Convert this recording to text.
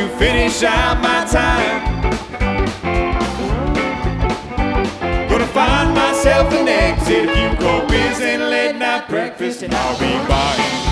to finish out my time. Gonna find myself an exit, a few cold beers and a late night breakfast, and I'll be buying